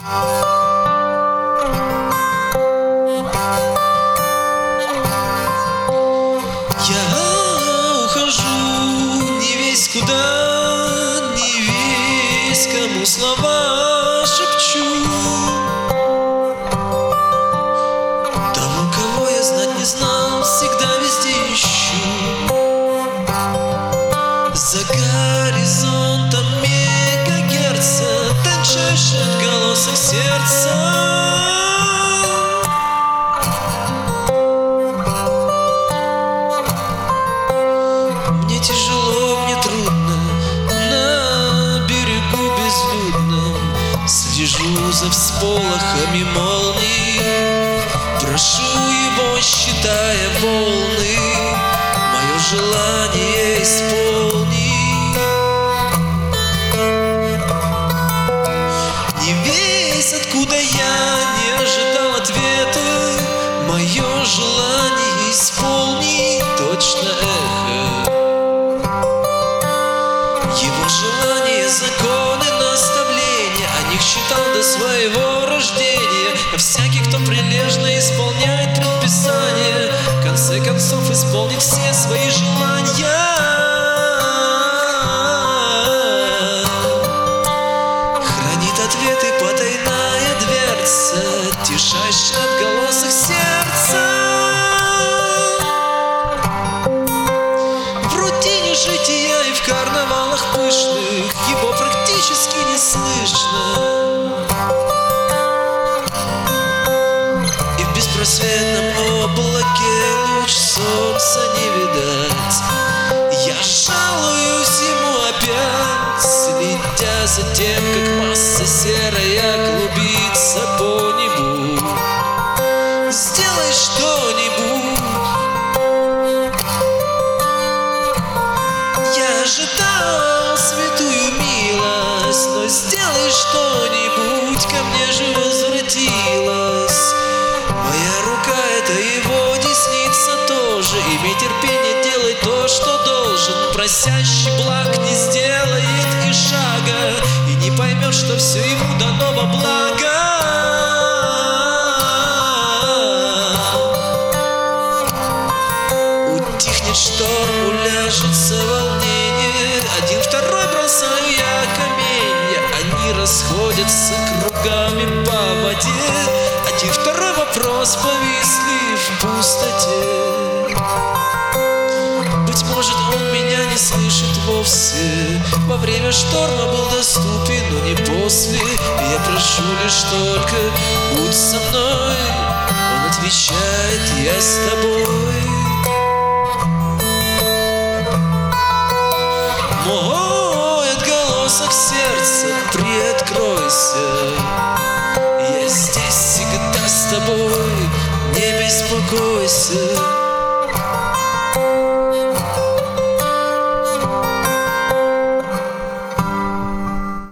Я ухожу не весь куда, не весь кому слова шепчу. Того, кого я знать не знал, всегда везде ищу. За горизонтом мегагерца тончайший отголосок сердца. Мне тяжело, мне трудно, на берегу безлюдном слежу за всполохами молний, прошу его, считая волны, мое желание исполни. Не весь откуда я не ожидал ответа, мое желание исполни, точно эхо. Его желания, законы, наставления, о них считал до своего рождения. А всякий, кто прилежно исполняет предписания, в конце концов исполнит все свои желания. Хранит ответы потайная дверца, тишайший отголосок сердца. В рутине жития и в карнавалах пышных его практически не слышно. И в беспросветном облаке луч солнца не видать. Я жалуюсь ему опять, следя за тем, как масса серая клубится по небу. Сделай что-нибудь. Я ожидал святую милость, но сделай что-нибудь, ко мне же возвратилась моя рука, это его десница тоже. Имей терпение, делай то, что должен. Просящий благ не сделает и шага, и не поймет, что все ему дано во благо. Утихнет шторм, уляжется волнение, один второй бросаю я каменья, они расходятся кругами по воде. Один второй вопрос повисли в пустоте. Быть может, он меня не слышит вовсе, во время шторма был доступен, но не после. Я прошу лишь только будь со мной. Он отвечает: я с тобой. Мой отголосок сердца, приоткройся, я здесь всегда с тобой, не беспокойся.